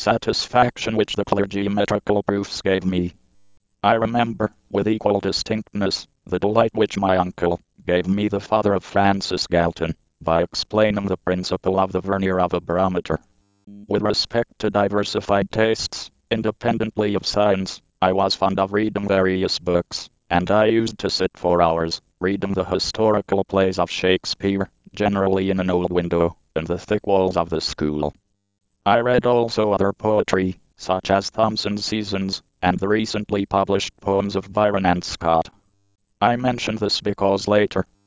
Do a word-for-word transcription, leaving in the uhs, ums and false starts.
satisfaction which the clergymetrical proofs gave me. I remember, with equal distinctness, the delight which my uncle gave me, the father of Francis Galton, by explaining the principle of the vernier of a barometer. With respect to diversified tastes, independently of science, I was fond of reading various books, and I used to sit for hours, reading the historical plays of Shakespeare, generally in an old window, in the thick walls of the school. I read also other poetry, such as Thomson's Seasons, and the recently published poems of Byron and Scott. I mention this because later,